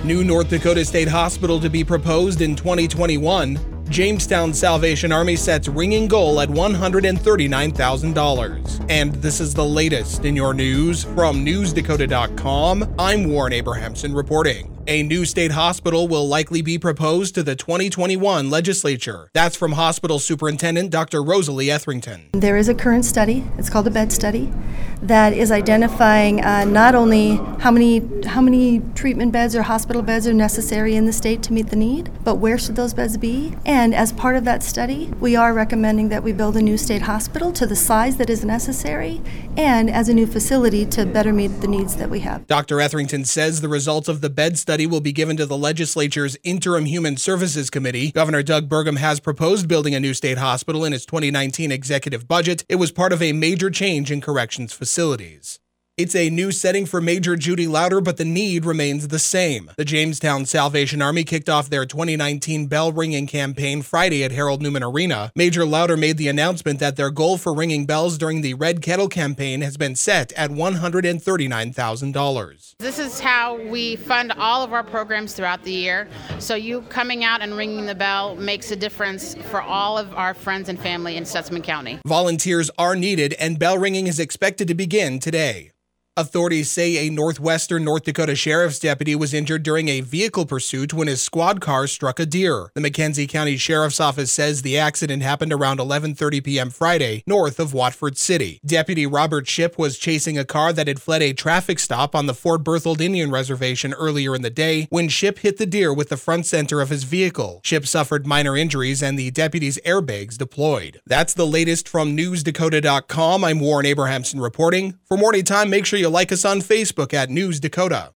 New North Dakota State Hospital to be proposed in 2021. Jamestown Salvation Army sets ringing goal at $139,000. And this is the latest in your news from NewsDakota.com. I'm Warren Abrahamson reporting. A new state hospital will likely be proposed to the 2021 legislature. That's from Hospital Superintendent Dr. Rosalie Etherington. There is a current study, it's called a bed study, that is identifying not only how many treatment beds or hospital beds are necessary in the state to meet the need, but where should those beds be? And as part of that study, we are recommending that we build a new state hospital to the size that is necessary and as a new facility to better meet the needs that we have. Dr. Etherington says the results of the bed study will be given to the legislature's Interim Human Services Committee. Governor Doug Burgum has proposed building a new state hospital in his 2019 executive budget. It was part of a major change in corrections facilities. It's a new setting for Major Judy Louder, but the need remains the same. The Jamestown Salvation Army kicked off their 2019 bell ringing campaign Friday at Harold Newman Arena. Major Louder made the announcement that their goal for ringing bells during the Red Kettle campaign has been set at $139,000. This is how we fund all of our programs throughout the year. So you coming out and ringing the bell makes a difference for all of our friends and family in Stutsman County. Volunteers are needed, and bell ringing is expected to begin today. Authorities say a northwestern North Dakota sheriff's deputy was injured during a vehicle pursuit when his squad car struck a deer. The McKenzie County Sheriff's Office says the accident happened around 11:30 p.m. Friday, north of Watford City. Deputy Robert Shipp was chasing a car that had fled a traffic stop on the Fort Berthold Indian Reservation earlier in the day when Shipp hit the deer with the front center of his vehicle. Shipp suffered minor injuries and the deputy's airbags deployed. That's the latest from NewsDakota.com. I'm Warren Abrahamson reporting. For more time, make sure you like us on Facebook at News Dakota.